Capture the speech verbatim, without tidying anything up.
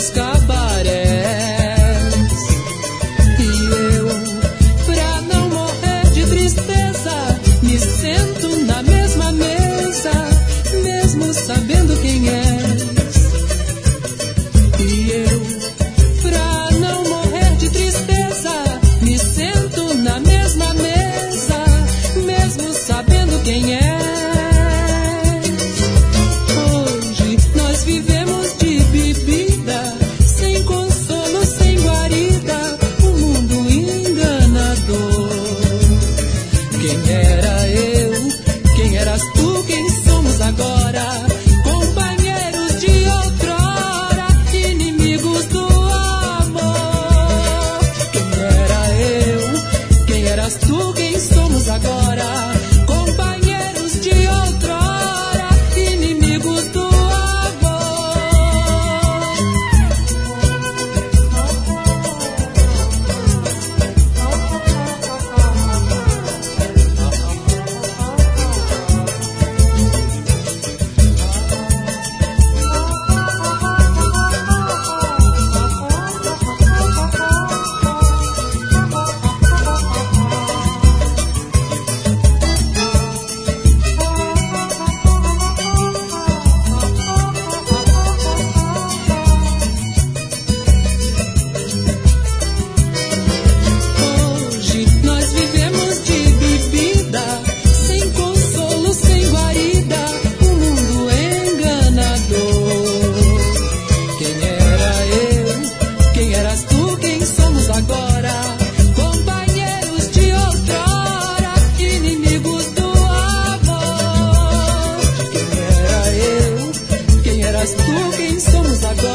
nos cabarés. E eu, pra não morrer de tristeza, me sento na mesma mesa, mesmo sabendo quem és. E eu, pra não morrer de tristeza, me sento na mesma mesa, mesmo sabendo quem és. Hoje nós vivemos de bebida, sem consolo, sem guarida, um mundo enganador. Quem era eu? Quem eras tu? Quem somos agora? Companheiros de outrora, inimigos do amor. Quem era eu? Quem eras tu? Quem somos agora? Companheiros de outrora, inimigos do amor. Hoje nós vivemos de bebida, sem consolo, sem guarida, um mundo enganador. Quem era eu? Quem eras tu? Quem somos agora? Companheiros de outrora, inimigos do amor. Quem era eu? Quem eras tu? Quem somos agora?